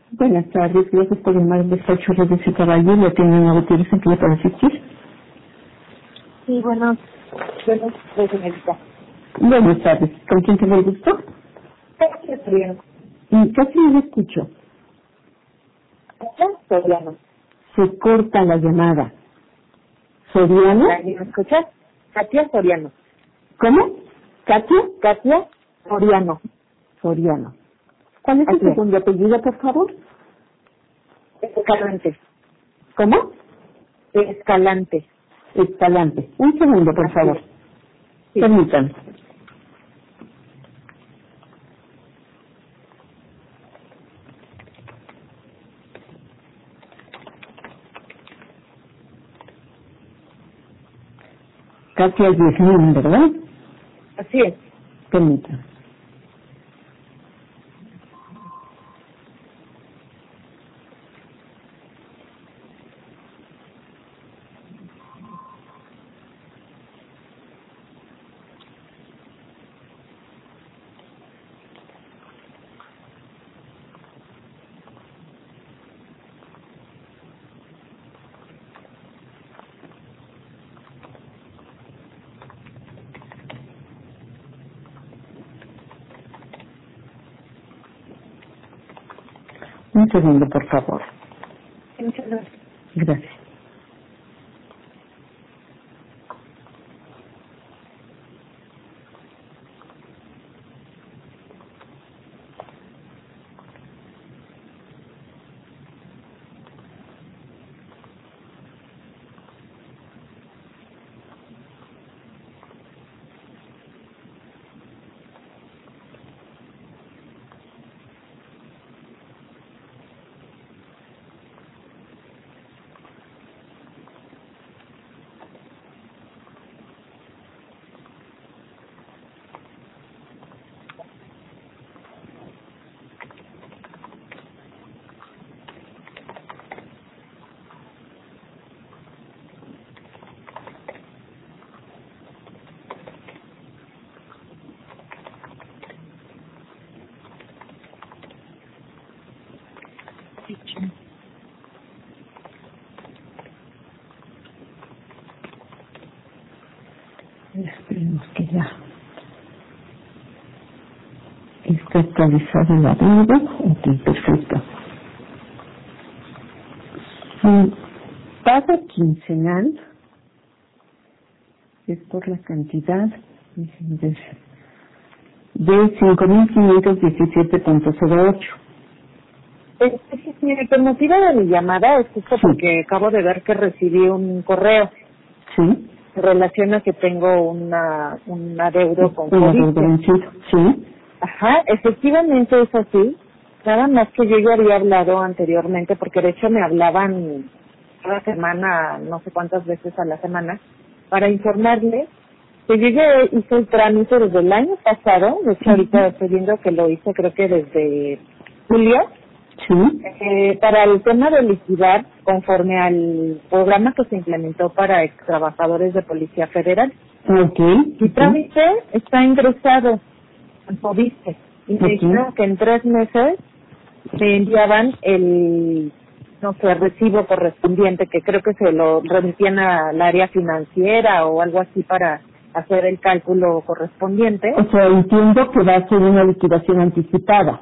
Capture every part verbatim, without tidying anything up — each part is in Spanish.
Buenas tardes, gracias por llamar al despacho de su caballo. Le tienen a Gutiérrez en que le puedo asistir. Sí, bueno, buenas tardes, señorita. Buenas tardes, ¿con quién tengo el gusto? Gracias, Soriano. Y casi no le escucho. Gracias, Soriano. Se corta la llamada. ¿Soriano? ¿Me escuchas? Katia Soriano. ¿Cómo? ¿Katia? Katia Soriano. Soriano. ¿Cuál es su Así es. segundo apellido, por favor? Escalante. ¿Cómo? Escalante. Escalante. Un segundo, por Así favor. es. Sí. Permítanme. Katia Yasmin, ¿verdad? Así es. Permítanme. Un segundo, por favor. Muchas gracias. Gracias. Esperemos que ya está actualizado la deuda. Ok, perfecto. Si paga quincenal, es por la cantidad déjenme ver, de cinco mil quinientos diecisiete punto cero ocho. Este, sí, señorita, el motivo de mi llamada es justo Sí. porque acabo de ver que recibí un correo ¿Sí? en relación a que tengo una, un adeudo con Una COVID. deuda vencida. ¿Sí? Ajá, efectivamente es así. Nada más que yo ya había hablado anteriormente, porque de hecho me hablaban cada semana, no sé cuántas veces a la semana, para informarles que yo ya hice el trámite desde el año pasado. De hecho, ahorita estoy viendo que lo hice creo que desde julio, ¿Sí? eh, para el tema de liquidar conforme al programa que se implementó para ex trabajadores de Policía Federal. Ok. Mi Ok. trámite está ingresado en Fobiste y me Ok. dijeron que en tres meses me enviaban el, no sé, recibo correspondiente, que creo que se lo remitían al área financiera o algo así para hacer el cálculo correspondiente. O sea, entiendo que va a ser una liquidación anticipada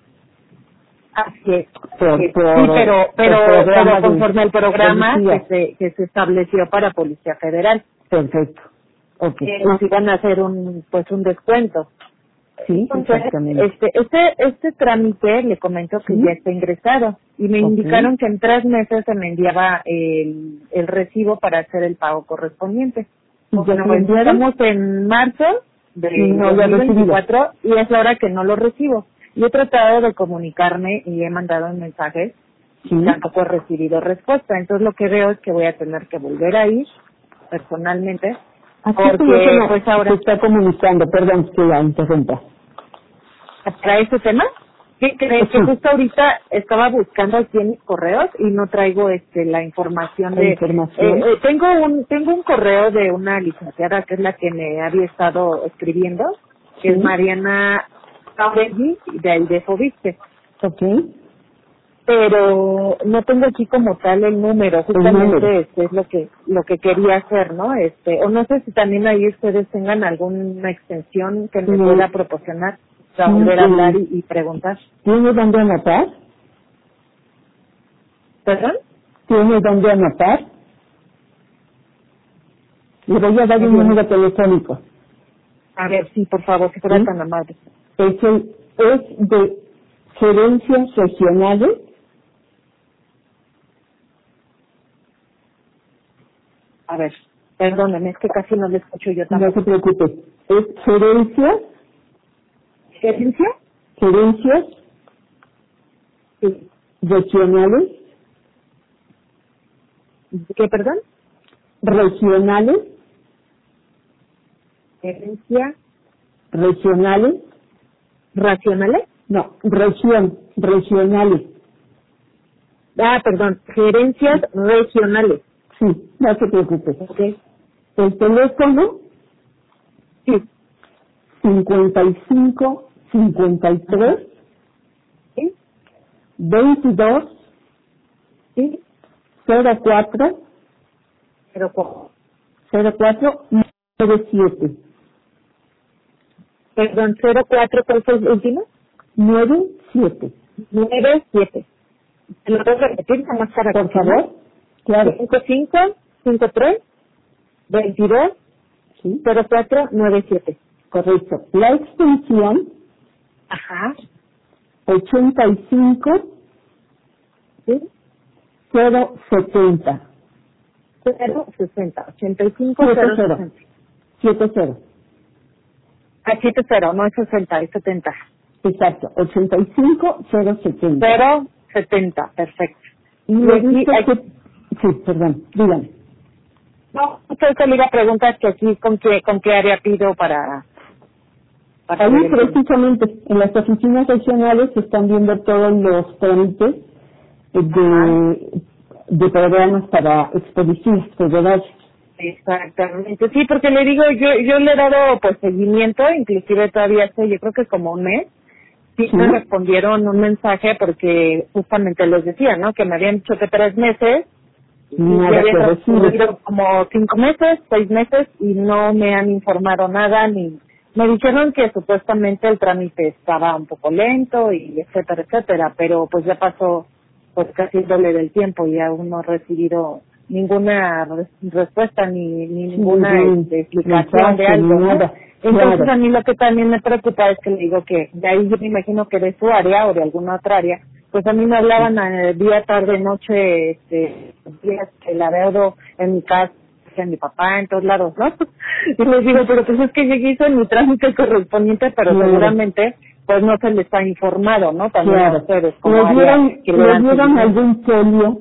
Así es. por, Sí, por, sí, pero pero por programa pero conforme al de programa que policía. se que se estableció para Policía Federal, Perfecto. Ok. que nos iban a hacer un pues un descuento. Sí, Entonces, exactamente. este, este, este trámite le comento que Sí. ya está ingresado y me Ok. indicaron que en tres meses se me enviaba el, el recibo para hacer el pago correspondiente. ¿Y ya Bueno, se lo pues enviaron? estamos en marzo de Y no lo ha dos mil recibido. veinticuatro y es la hora que no lo recibo. Y he tratado de comunicarme y he mandado mensajes Sí. y tampoco he recibido respuesta. Entonces lo que veo es que voy a tener que volver a ir personalmente ¿A qué porque teléfono pues ahora se está comunicando? Perdón que la interrumpa. para ese tema. ¿Qué crees? Que Sí. justo ahorita estaba buscando aquí en mis correos y no traigo este la información La de información. eh, eh, tengo un tengo un correo de una licenciada que es la que me había estado escribiendo, que es Sí. Mariana Auregui de ahí de Fobiste. Ok. pero no tengo aquí como tal el número, justamente número. este es lo que lo que quería hacer, ¿no? Este, o no sé si también ahí ustedes tengan alguna extensión que me Sí. pueda proporcionar para Sí, volver a sí. hablar y, y preguntar. ¿Tiene dónde anotar? ¿Perdón? ¿Tiene dónde anotar? Le voy a dar un número telefónico. A ver, sí, por favor, si fuera ¿Sí? tan amable. Es, el, es de gerencias regionales. A ver, perdóneme, es que casi no le escucho yo No tampoco. se preocupe. Es gerencias, ¿Gerencia? gerencias Sí. regionales, ¿Qué, perdón? regionales, ¿Gerencia regionales, racionales? no, región, regionales. Ah, perdón, gerencias regionales. Sí, no se preocupe. Ok. El teléfono Sí. cincuenta y cinco, cincuenta y tres, Sí. veintidós, Sí. cero cuatro, Pero ¿cómo? cero cuatro, nueve siete. Perdón, cero cuatro, ¿cuál fue el último? nueve siete. nueve siete. ¿Lo puedo repetir nada más para Por confirmar? favor. Claro. cinco cinco, cinco tres, veintidós, Sí, cero cuatro, nueve siete. correcto. La extensión Ajá. ochenta y cinco, Sí. cero setenta. cero sesenta. ochenta y cinco, siete cero cero. sesenta. siete cero. Ah, siete cero, no es sesenta, es setenta. Exacto. ochenta y cinco, cero setenta. cero setenta, perfecto. Y Y le aquí, dice aquí- que... Sí, perdón, dígame. no, usted se le iba a preguntar que aquí con qué, con qué área pido para, para Ahí ver el tema. precisamente, en las oficinas regionales se están viendo todos los trámites eh, Ajá. de, de programas para expediciones federales. Exactamente, sí, porque le digo, yo yo le he dado pues seguimiento, inclusive todavía hace, yo creo que como un mes, sí ¿Sí? me respondieron un mensaje porque justamente les decía, ¿no? Que me habían dicho que tres meses y Nada ya habían que recibe. transcurrido como cinco meses, seis meses y no me han informado nada ni me dijeron que supuestamente el trámite estaba un poco lento y etcétera, etcétera, pero pues ya pasó pues casi el doble del tiempo y aún no he recibido ninguna res- respuesta ni, ni ninguna Ningún este, explicación de mensaje, algo, ni ¿no? nada. Entonces Claro. a mí lo que también me preocupa es que le digo que de ahí yo me imagino que de su área o de alguna otra área, pues a mí me hablaban eh, día, tarde, noche, este, días que la deudo en mi casa, en mi papá, en todos lados, ¿no? Y les digo, pero pues es que yo hice mi trámite correspondiente, pero Claro. seguramente pues no se les ha informado, ¿no? También a Claro. ustedes como ¿Le área dieron, que le ¿le dan dieron seguimiento. algún folio?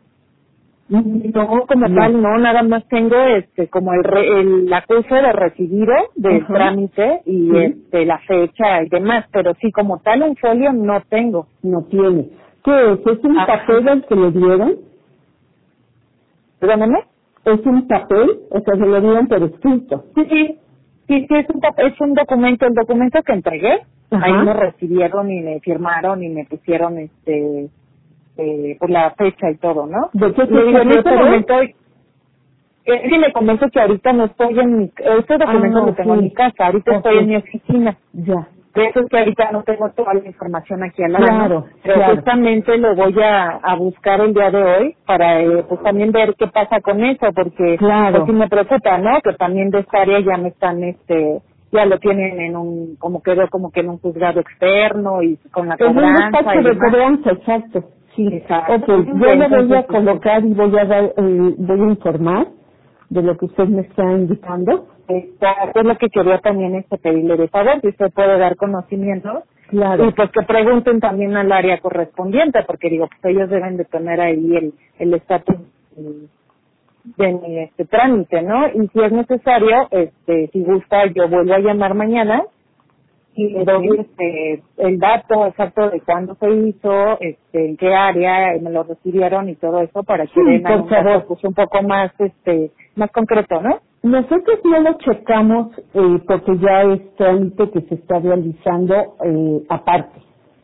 No, como No. tal, no, nada más tengo este como el, re- el acuse de recibido del Ajá. trámite y Sí. este la fecha y demás, pero sí, como tal un folio no tengo. No tiene. ¿Qué es? ¿Es un Ajá. papel el que le dieron? Perdóname. ¿Es un papel? O sea, se lo dieron por escrito. Sí, sí, sí, sí, es un, pap- es un documento, el documento que entregué, Ajá. ahí me recibieron y me firmaron y me pusieron este eh, por la fecha y todo, ¿no? ¿De qué Y le digo, se en este trata? momento, eh, es que le comento que ahorita no estoy en mi, este documento Ah, lo tengo en sí. mi casa, ahorita estoy Ok. en mi oficina. Ya. De eso es que ahorita no tengo toda la información aquí a la Claro, mano, pero claro. justamente lo voy a, a buscar el día de hoy para eh, pues también ver qué pasa con eso, porque Claro. pues sí me preocupa, ¿no? Que también de esta área ya me están, este, ya lo tienen en un, como quedó como que en un juzgado externo y con la Es un cobranza despacho y de demás. cobranza, exacto. Sí. Exacto. Ok, yo le voy a Entonces, colocar y voy a dar, eh, voy a informar de lo que usted me está indicando. Exacto, es lo que quería también este pedirle de saber, si usted puede dar conocimiento Claro. y pues que pregunten también al área correspondiente, porque digo, pues ellos deben de tener ahí el el estatus mm, de mi este trámite, ¿no? Y si es necesario, este, si gusta, yo vuelvo a llamar mañana y le doy este el dato exacto de cuándo se hizo, este, en qué área me lo recibieron y todo eso para que Sí, den por un dato favor. pues un poco más este más concreto, ¿no? Nosotros no lo checamos eh, porque ya es trámite que se está realizando eh, aparte.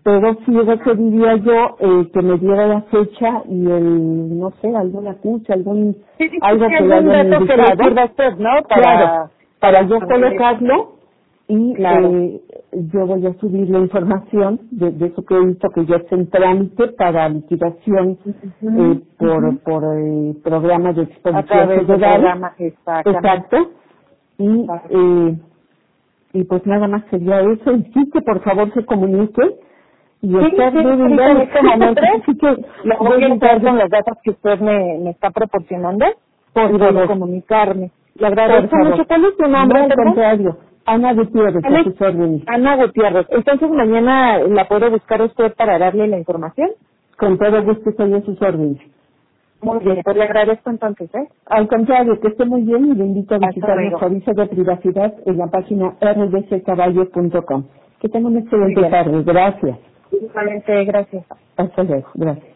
pero sí requeriría yo eh, que me diera la fecha y el, no sé, alguna cucha, algún, Sí, sí, algo sí, que le algún hayan dato que le indicado. sirva a usted, ¿no? Para, Claro, para yo para colocarlo y Claro. eh, yo voy a subir la información de, de su crédito que ya está en trámite para liquidación Ujú, eh, por, ujú. por eh, programa de a exposición través del federal. programa, exactamente. Exacto. Y, Exacto. eh, y pues nada más sería eso. Y sí que por favor se comunique y Sí, estar sí, bien ahorita en este momento Así que lo voy a hacer con los datos que usted me, me está proporcionando por y voy a favor, comunicarme. Le por agradezco favor. mucho. ¿Cuál es su No, nombre, al perdón? contrario. Ana Gutiérrez, a Alex, sus órdenes. Ana Gutiérrez. Entonces mañana la puedo buscar a usted para darle la información. Con todo gusto estoy a sus órdenes. Muy bien, pues le agradezco entonces, ¿eh? Al contrario, que esté muy bien y le invito a Hasta visitar luego. nuestro aviso de privacidad en la página r d c caballo punto com. Que tenga una Muy excelente bien. tarde. Gracias. Igualmente, gracias. Hasta luego. Gracias.